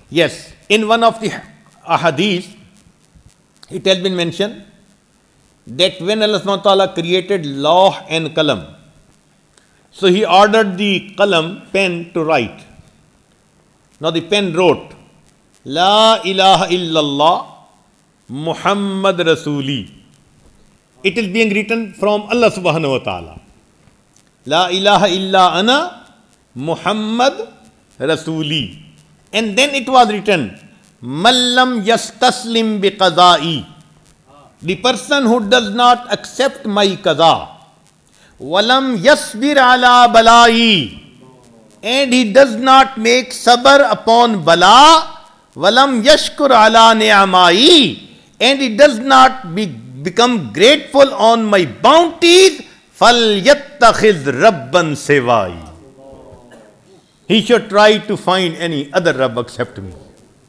Yes, in one of the ahadith, it has been mentioned that when Allah subhanahu wa ta'ala created law and qalam, so He ordered the qalam, pen, to write. Now the pen wrote, La ilaha illallah Muhammad Rasuli. It is being written from Allah subhanahu wa ta'ala. La ilaha illa ana Muhammad Rasuli. And then it was written, Mallam yastaslim bi qadai. The person who does not accept my qada. Walam yasbir ala balai. And he does not make sabr upon bala. Walam yashkur ala ni'amai. And he does not become grateful on my bounties. Fal yattakhiz rabban sevai. He should try to find any other Rabb except me.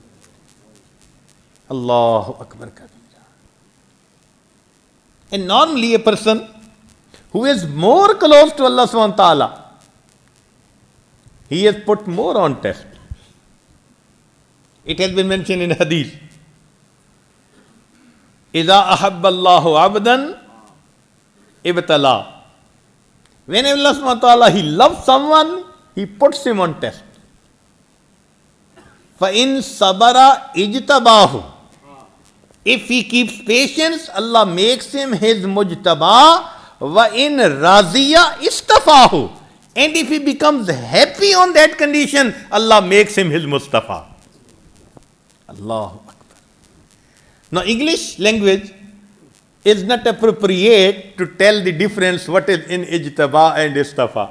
Allahu Akbar Kabira. And normally a person who is more close to Allah subhanahu wa ta'ala, he has put more on test. It has been mentioned in hadith. Iza ahabba Allahu abdan ibtala. When Allah subhanahu wa ta'ala, He loves someone, He puts him on test. فَإِن sabara ijtabahu. If he keeps patience, Allah makes him His mujtaba. وَإِن raziya istafahu. And if he becomes happy on that condition, Allah makes him His Mustafa. Allahu Akbar. Now English language is not appropriate to tell the difference what is in ijtaba and istafa.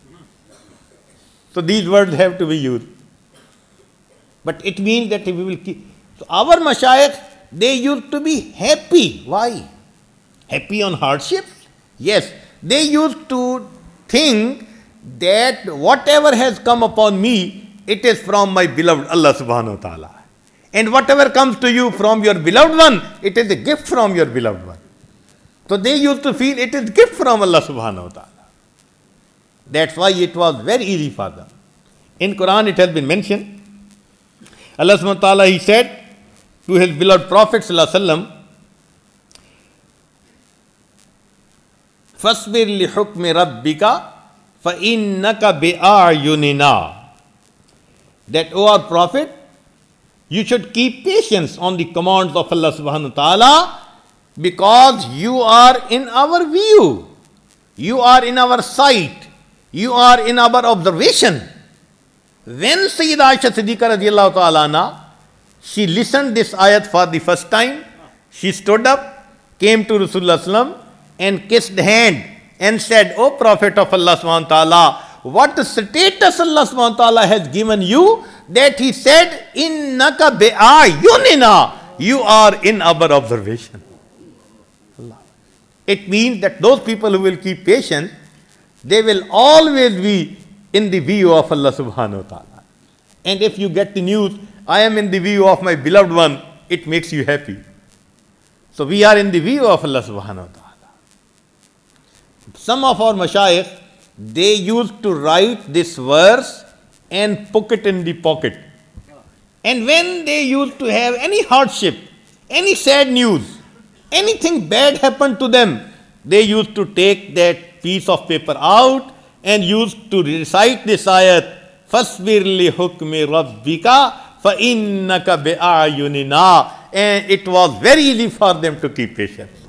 So these words have to be used. But it means that we will keep. So our mashayikh, they used to be happy. Why? Happy on hardships? Yes. They used to think that whatever has come upon me, it is from my beloved Allah subhanahu wa ta'ala. And whatever comes to you from your beloved one, it is a gift from your beloved one. So they used to feel it is gift from Allah subhanahu wa ta'ala. That's why it was very easy for them. In Quran it has been mentioned, Allah subhanahu wa ta'ala, He said to His beloved Prophet sallallahu alaihi wasallam, Fasbir li hukmi rabbika fa innaka bi'ayunina. That, O our Prophet, you should keep patience on the commands of Allah subhanahu wa ta'ala, because you are in our view, you are in our sight, you are in our observation. When Sayyida Aisha Siddiqa radiallahu ta'ala anha, she listened this ayat for the first time, she stood up, came to Rasulullah sallam and kissed the hand and said, O Prophet of Allah subhanahu wa ta'ala, what status Allah subhanahu wa ta'ala has given you, that He said, Innaka bi'ayunina, you are in our observation. Allah. It means that those people who will keep patient, they will always be in the view of Allah subhanahu wa ta'ala. And if you get the news, I am in the view of my beloved one, it makes you happy. So we are in the view of Allah subhanahu wa ta'ala. Some of our mashayikh, they used to write this verse and put it in the pocket. And when they used to have any hardship, any sad news, anything bad happened to them, they used to take that piece of paper out and used to recite this ayat, Fasbir li hukmi rabbika fa innaka bi'ayunina. And it was very easy for them to keep patience.